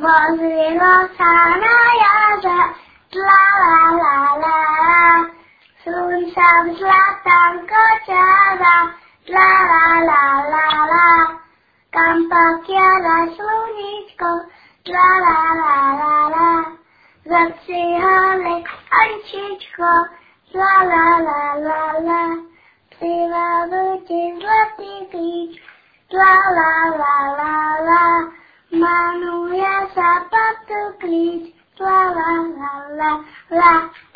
Vozilo sa na jaře, la la la la la. Slunca v zlatém kočáře, la la la la la. Kam pak jede sluníčko, la la la la la. Zapřihali Ančičko, la la la la la. Přivezl ti zlatý klíč, la la la la la. Jmenuje se Patu klíč, la la la la la.